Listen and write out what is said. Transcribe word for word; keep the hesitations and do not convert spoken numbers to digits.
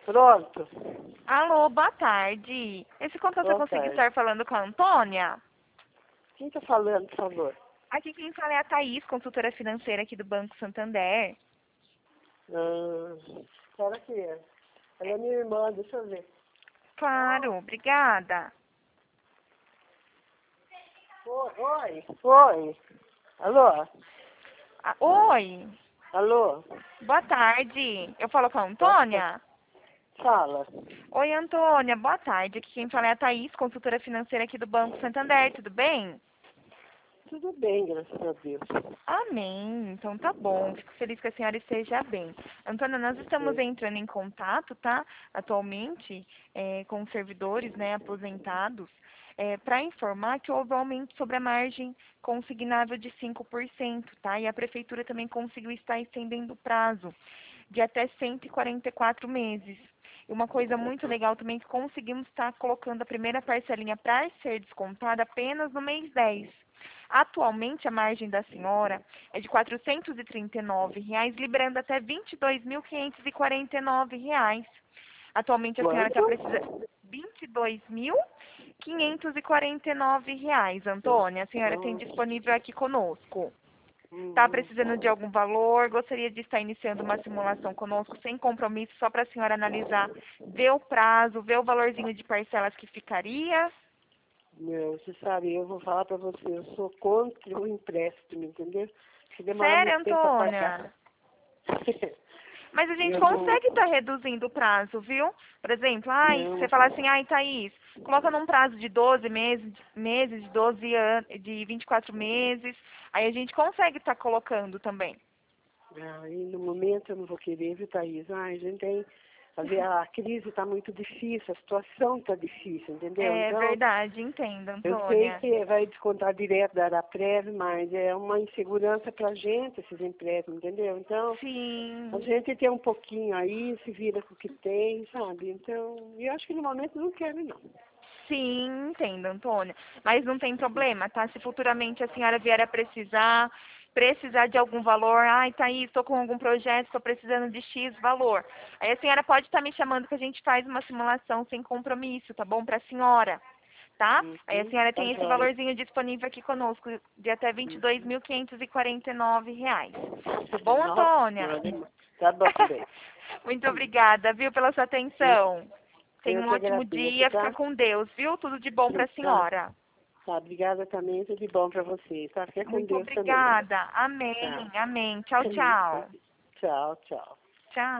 Pronto. Alô, boa tarde. Esse contato eu Boa consegui tarde. estar falando com a Antônia? Quem tá falando, por favor? Aqui quem fala é a Thaís, consultora financeira aqui do Banco Santander. Ah, será que é? Ela é minha irmã, deixa eu ver. Claro, obrigada. Oi, oi. Oi. Alô? Ah, oi, Alô? boa tarde. Eu falo com a Antônia? Fala. Oi, Antônia, boa tarde. Aqui quem fala é a Thaís, consultora financeira aqui do Banco Santander, tudo bem? Tudo bem, graças a Deus. Amém. Então tá bom. Fico feliz que a senhora esteja bem. Antônia, nós estamos É. entrando em contato, tá? Atualmente, é, com os servidores, né, aposentados, é, para informar que houve um aumento sobre a margem consignável de cinco por cento, tá? E a prefeitura também conseguiu estar estendendo o prazo de até cento e quarenta e quatro meses. E uma coisa muito legal também é que conseguimos estar colocando a primeira parcelinha para ser descontada apenas no mês dez. Atualmente, a margem da senhora é de quatrocentos e trinta e nove reais, liberando até vinte e dois mil quinhentos e quarenta e nove reais. Atualmente, a senhora está Quanto? precisando vinte e dois mil quinhentos e quarenta e nove reais, Antônia. A senhora tem disponível aqui conosco. Está Uhum. precisando de algum valor? Gostaria de estar iniciando uma simulação conosco sem compromisso, só para a senhora analisar, ver o prazo, ver o valorzinho de parcelas que ficaria? Meu, você sabe, eu vou falar pra você, eu sou contra o empréstimo, entendeu? Se demorar Sério, muito tempo pra Antônia? pagar. Mas a gente eu não, consegue estar reduzindo o prazo, viu? Por exemplo, ai, você não, fala assim, ai, Thaís, coloca num prazo de doze meses, meses, de doze anos, de vinte e quatro meses, aí a gente consegue estar colocando também. aí no momento eu não vou querer, viu, Thaís? Ai, a gente tem, a, ver- a crise está muito difícil, a situação está difícil, entendeu? É Então, verdade, entendo, eu sei Antônia. que vai descontar direto da Araprev, mas é uma insegurança pra gente esses empréstimos, entendeu? Então, a Sim, gente tem um pouquinho aí, se vira com o que tem, sabe? Então, eu acho que no momento não quero, não. sim, entendo, Antônia. Mas não tem problema, tá? Se futuramente a senhora vier a precisar, precisar de algum valor, ai, Thaís, estou com algum projeto, estou precisando de X valor. Aí a senhora pode estar me chamando que a gente faz uma simulação sem compromisso, tá bom? Para a senhora, tá? Aí a Uhum, senhora tá tem esse jóia. valorzinho disponível aqui conosco, de até vinte e dois Uhum. mil quinhentos e quarenta e nove reais. Tá bom, Nossa Antônia? senhora, né? Tá bom, bem. Muito obrigada, viu, pela sua atenção. Tenha Eu um que ótimo agradeço, dia, fica tá? com Deus, viu? Tudo de bom para a Tá, senhora. tá, obrigada também, tudo de bom pra você, tá? Fica com Muito Deus também. obrigada. Tá. Amém, amém. Tchau, tchau. Tchau, tchau. Tchau.